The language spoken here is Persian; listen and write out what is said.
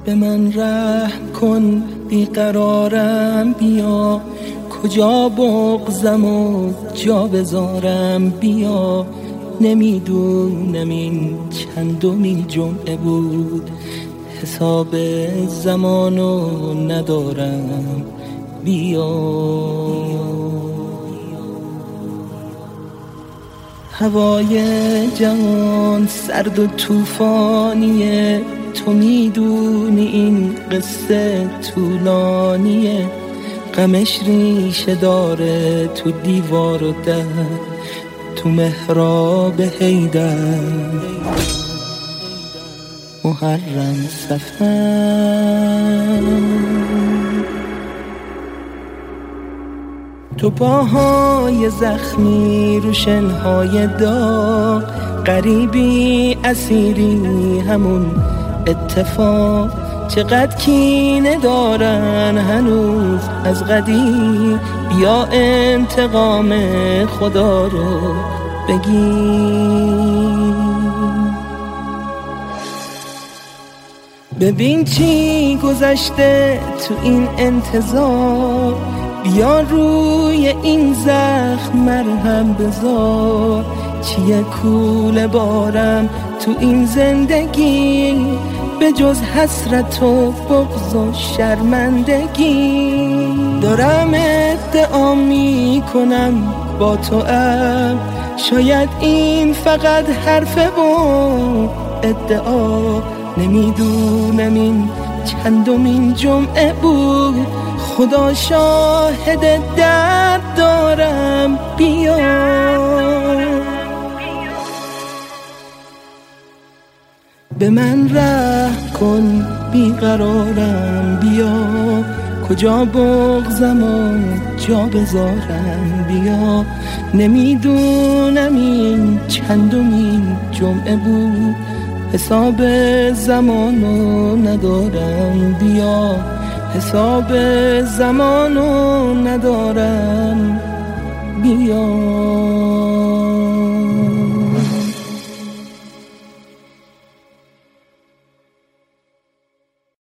به من رحم کن بیقرارم بیا، کجا بغضم و جا بذارم بیا. نمیدونم این چندمین جمعه بود، حساب زمانو ندارم بیا. هوای جهان سرد و طوفانیه، تو میدونی این قصه طولانیه. غمش ریشه داره تو دیوار و در، تو محراب حیدر، محرم صفر. تو پاهای زخمی رو شنهای داغ، غریبی اسیری همون اتفاق. چقدر کینه دارن هنوز از قدیم، بیا انتقام خدا رو بگیر. ببین چی گذشته تو این انتظار، بیا روی این زخم مرهم بذار. چیه کوله بارم تو این زندگی، به جز حسرت و بغض و شرمندگی. دارم ادعا میکنم با تو ام، شاید این فقط حرفه و ادعا. نمیدونم این چندمین جمعه بود، خدا شاهد درد دارم بیا. به من رحم کن بیقرارم بیا، کجا بغضم و جا بذارم بیا. نمیدونم این چندمین جمعه بود، حساب زمانو ندارم بیا. حساب زمانو ندارم بیا.